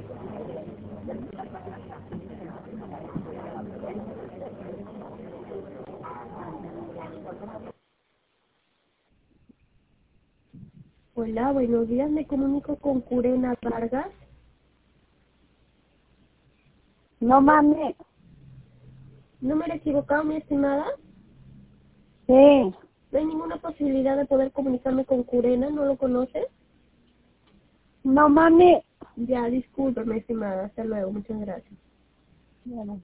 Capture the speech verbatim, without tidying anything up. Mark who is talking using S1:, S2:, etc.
S1: Hola, buenos días, me comunico con Curena Vargas.
S2: No mami.
S1: ¿Número equivocado, mi estimada?
S2: Sí.
S1: ¿No hay ninguna posibilidad de poder comunicarme con Curena? ¿No lo conoces?
S2: No mami.
S1: Ya, disculpe, mi estimada. Hasta luego. Muchas gracias.
S2: Bueno.